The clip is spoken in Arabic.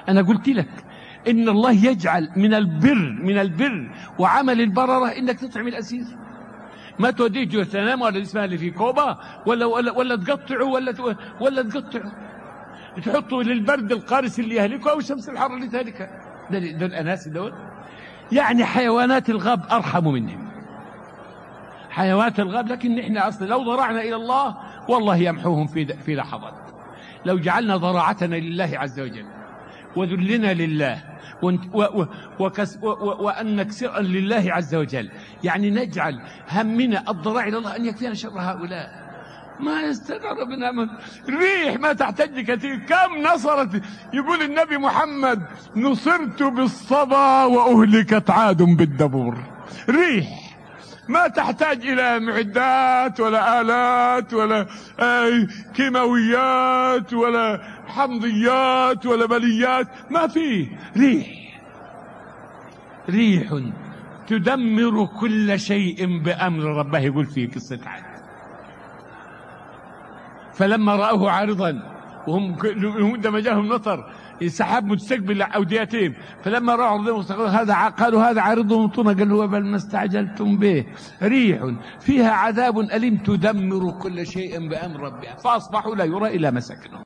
أنا قلت لك إن الله يجعل من البر وعمل البررة إنك تطعم الأسير، ما توديه جثنام ولا اسمها اللي في كوبا ولا تقطعه ولا تقطعه، تحطه للبرد القارس اللي يهلكه أو الشمس الحارة اللي تهلكه. ده الأناس دول يعني حيوانات الغاب أرحم منهم حيوانات الغاب. لكن نحن أصلا لو ضرعنا إلى الله والله يمحوهم في لحظات. لو جعلنا ضراعتنا لله عز وجل وذلنا لله وأن نكسر لله عز وجل، يعني نجعل همنا الضراع إلى الله أن يكفينا شر هؤلاء. ما يستدعى ربنا من ريح ما تحتاج كثير. كم نصرت، يقول النبي محمد نصرت بالصبا وأهلكت عاد بالدبور. ريح ما تحتاج إلى معدات ولا آلات ولا كيماويات ولا حمضيات ولا بليات، ما فيه. ريح تدمر كل شيء بأمر ربه. يقول في قصة عاد فلما رأوه عارضا وهم لما جاءهم مطر سحاب مستقبل أوديتهم، فلما رأوا قالوا هذا عارض ممطرنا، قالوا بل ما استعجلتم به ريح فيها عذاب أليم تدمر كل شيء بأمر ربها فأصبحوا لا يرى إلا مساكنهم.